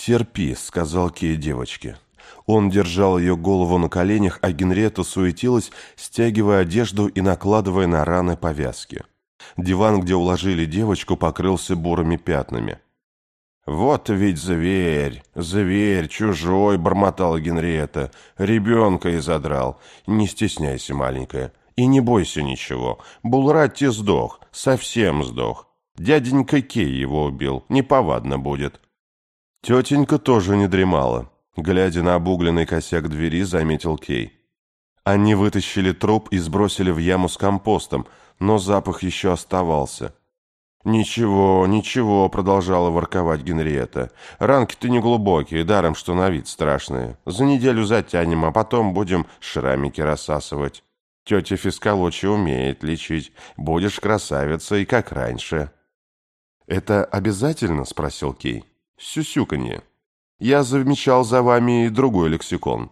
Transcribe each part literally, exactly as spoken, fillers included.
«Терпи», — сказал Кей девочке. Он держал ее голову на коленях, а Генриетта суетилась, стягивая одежду и накладывая на раны повязки. Диван, где уложили девочку, покрылся бурыми пятнами. «Вот ведь зверь, зверь, чужой», — бормотала Генриетта. «Ребенка изодрал. Не стесняйся, маленькая, и не бойся ничего. Булратти сдох, совсем сдох. Дяденька Кей его убил, неповадно будет». Тетенька тоже не дремала. Глядя на обугленный косяк двери, заметил Кей. Они вытащили труп и сбросили в яму с компостом, но запах еще оставался. «Ничего, ничего», — продолжала ворковать Генриетта. «Ранки-то не глубокие, даром, что на вид страшные. За неделю затянем, а потом будем шрамики рассасывать. Тетя Фискалочи умеет лечить. Будешь красавицей, как раньше». «Это обязательно?» — спросил Кей. «Сюсюканье. Я замечал за вами и другой лексикон».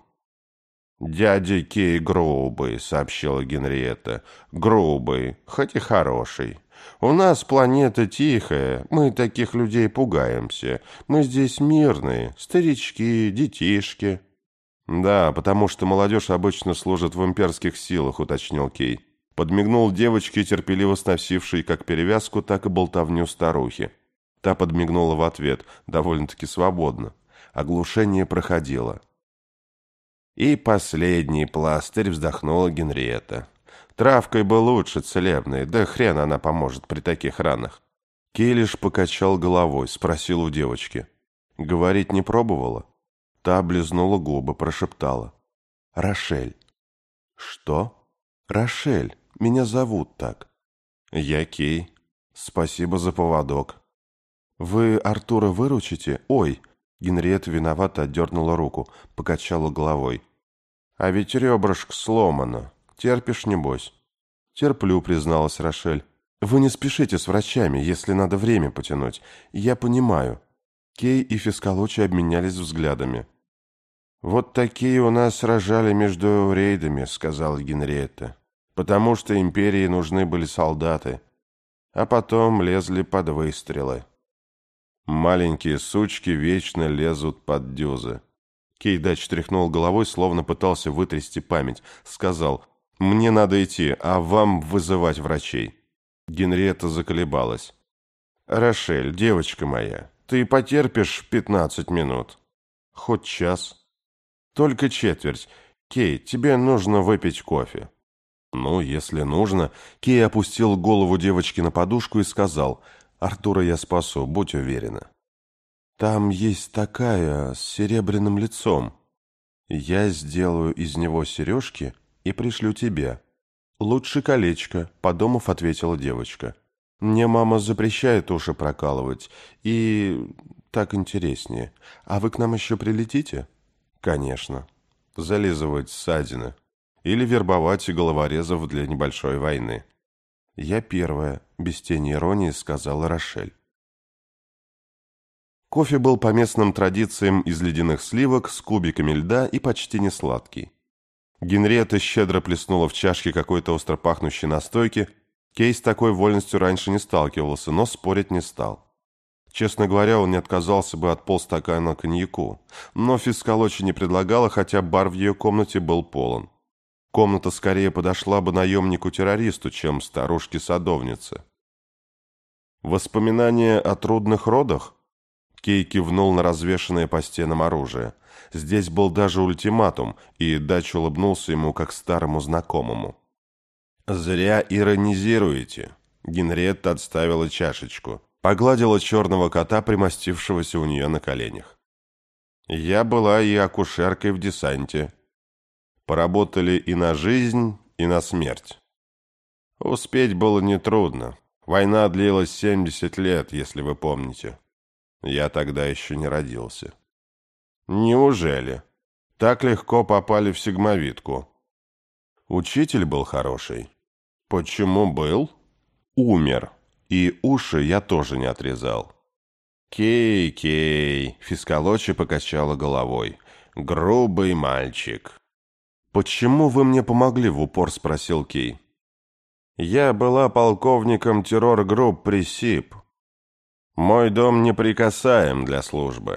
«Дядя Кей грубый», — сообщила Генриетта. «Грубый, хоть и хороший. У нас планета тихая, мы таких людей пугаемся. Мы здесь мирные, старички, детишки». «Да, потому что молодежь обычно служит в имперских силах», — уточнил Кей. Подмигнул девочке, терпеливо сносившей как перевязку, так и болтовню старухи. Та подмигнула в ответ, довольно-таки свободно. Оглушение проходило. «И последний пластырь», — вздохнула Генриетта. «Травкой бы лучше, целебной, да хрен она поможет при таких ранах». Кей лишь покачал головой, спросил у девочки. «Говорить не пробовала?» Та облизнула губы, прошептала. «Рошель». «Что?» «Рошель. Меня зовут так». «Я Кей. Спасибо за поводок». «Вы Артура выручите? Ой!» Генриетта виновато отдернула руку, покачала головой. «А ведь ребрышко сломано. Терпишь, небось?» «Терплю», — призналась Рошель. «Вы не спешите с врачами, если надо время потянуть. Я понимаю». Кей и Фискалочи обменялись взглядами. «Вот такие у нас рожали между рейдами», — сказала Генриетта. «Потому что империи нужны были солдаты. А потом лезли под выстрелы». Маленькие сучки вечно лезут под дюзы. Кейдач тряхнул головой, словно пытался вытрясти память. Сказал: «Мне надо идти, а вам вызывать врачей». Генриетта заколебалась. «Рошель, девочка моя, ты потерпишь пятнадцать минут?» «Хоть час». «Только четверть. Кей, тебе нужно выпить кофе». «Ну, если нужно». Кей опустил голову девочки на подушку и сказал: «Артура я спасу, будь уверена». «Там есть такая, с серебряным лицом. Я сделаю из него сережки и пришлю тебе». «Лучше колечко», — подумав, ответила девочка. «Мне мама запрещает уши прокалывать, и так интереснее. А вы к нам еще прилетите?» «Конечно. Зализывать ссадины. Или вербовать головорезов для небольшой войны». «Я первая», — без тени иронии сказала Рошель. Кофе был по местным традициям из ледяных сливок с кубиками льда и почти не сладкий. Генриетта щедро плеснула в чашке какой-то остро пахнущей настойки. Кей с такой вольностью раньше не сталкивался, но спорить не стал. Честно говоря, он не отказался бы от полстакана коньяку, но Фискалочи не предлагала, хотя бар в ее комнате был полон. Комната скорее подошла бы наемнику-террористу, чем старушке-садовнице. «Воспоминания о трудных родах?» Кей кивнул на развешанное по стенам оружие. Здесь был даже ультиматум, и Дач улыбнулся ему как старому знакомому. «Зря иронизируете». Генриетта отставила чашечку, погладила черного кота, примостившегося у нее на коленях. «Я была и акушеркой в десанте. Поработали и на жизнь, и на смерть. Успеть было нетрудно. Война длилась семьдесят лет, если вы помните. Я тогда еще не родился». «Неужели? Так легко попали в сигмовидку?» «Учитель был хороший». «Почему был?» «Умер. И уши я тоже не отрезал». «Кей, Кей», — Фискалочи покачала головой. «Грубый мальчик». «Почему вы мне помогли?» — в упор спросил Кей. «Я была полковником террор-групп при СИП. Мой дом неприкасаем для службы.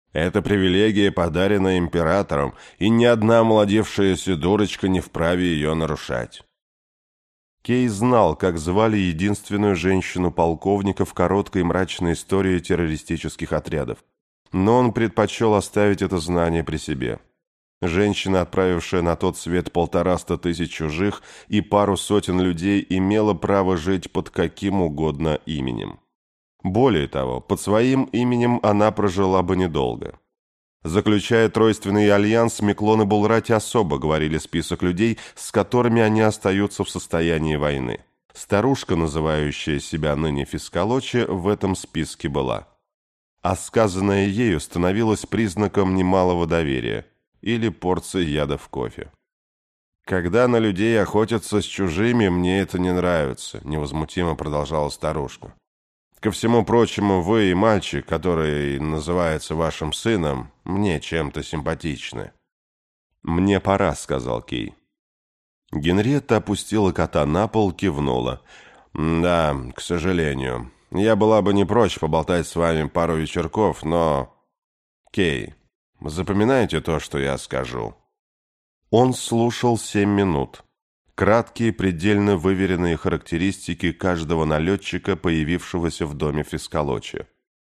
Это привилегия, подаренная императором, и ни одна молодевшаяся дурочка не вправе ее нарушать. Кей знал, как звали единственную женщину-полковника в короткой и мрачной истории террористических отрядов. Но он предпочел оставить это знание при себе. Женщина, отправившая на тот свет полтораста тысяч чужих и пару сотен людей, имела право жить под каким угодно именем. Более того, под своим именем она прожила бы недолго. Заключая тройственный альянс, Миклон и Булрати особо говорили список людей, с которыми они остаются в состоянии войны. Старушка, называющая себя ныне Фискалочи, в этом списке была. А сказанное ею становилось признаком немалого доверия или порцией яда в кофе. «Когда на людей охотятся с чужими, мне это не нравится», — невозмутимо продолжала старушка. «Ко всему прочему, вы и мальчик, который называется вашим сыном, мне чем-то симпатичны». «Мне пора», — сказал Кей. Генриетта опустила кота на пол, кивнула. «Да, к сожалению. Я была бы не прочь поболтать с вами пару вечерков, но... Кей, запоминайте то, что я скажу». Он слушал семь минут. Краткие, предельно выверенные характеристики каждого налетчика, появившегося в доме Фискалочи.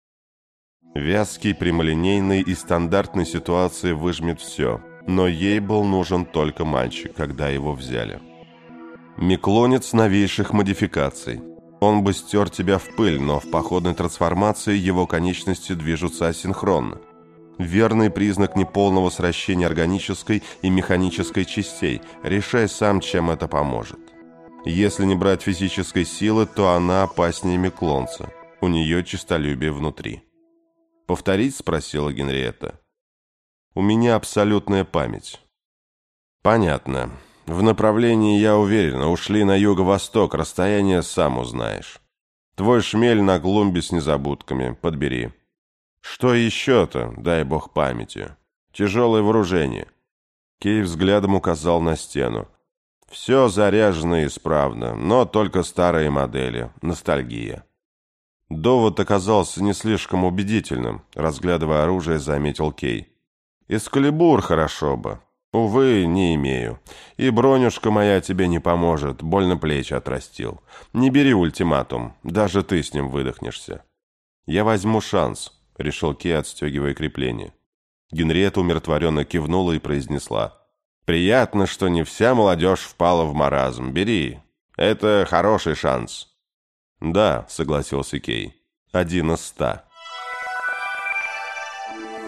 Вязкий, прямолинейный и стандартной ситуации выжмет все, но ей был нужен только мальчик, когда его взяли. Миклонец новейших модификаций. Он бы стер тебя в пыль, но в походной трансформации его конечности движутся асинхронно. Верный признак неполного сращения органической и механической частей. Решай сам, чем это поможет. Если не брать физической силы, то она опаснее Миклонца. У нее честолюбие внутри. «Повторить?» – спросила Генриетта. «У меня абсолютная память». «Понятно. В направлении, я уверена, ушли на юго-восток, расстояние сам узнаешь. Твой шмель на клумбе с незабудками, подбери. Что еще-то, дай бог памяти? Тяжелое вооружение». Кей взглядом указал на стену. «Все заряжено и исправно, но только старые модели, ностальгия». Довод оказался не слишком убедительным, разглядывая оружие, заметил Кей. «Эскалибур хорошо бы. Увы, не имею. И бронюшка моя тебе не поможет, больно плечи отрастил. Не бери ультиматум, даже ты с ним выдохнешься». «Я возьму шанс», — решил Кей, отстегивая крепление. Генриетта умиротворенно кивнула и произнесла. «Приятно, что не вся молодежь впала в маразм. Бери. Это хороший шанс». «Да», — согласился Кей. «Один из ста».